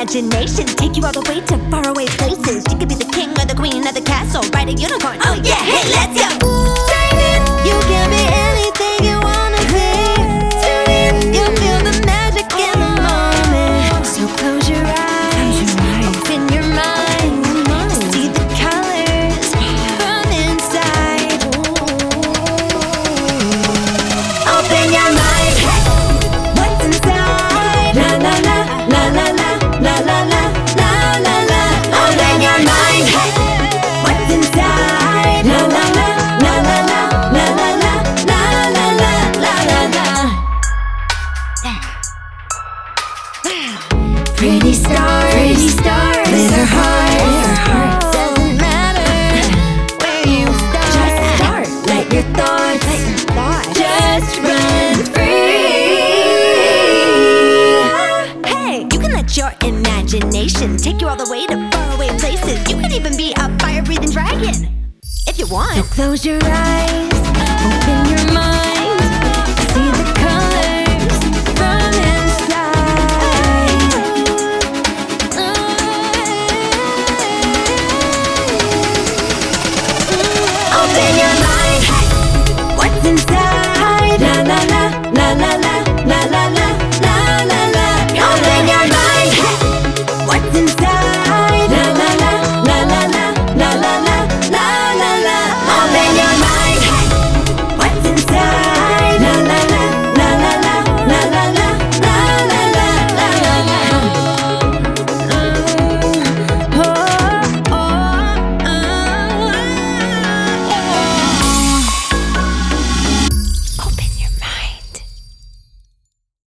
imagination take you all the way to faraway places. You could be the king or the queen of the castle, ride a unicorn. Oh yeah, hey, let's go! Sign in. You can be anything you wanna be. Tune in. You'll feel the magic in the moment. So close your eyes, open your mind, see the colors from inside. Open your mind. What's inside? La la la la la la la la la la la la. Open your mind. What's inside? La la la la la la la la la la la la la la. Pretty stars, glitter hearts. Doesn't matter where you start. Just start. Let your thoughts just run free. Hey, you can let your imagination take you all the way to faraway places. You can even be a fire-breathing dragon if you want. So close your eyes, open your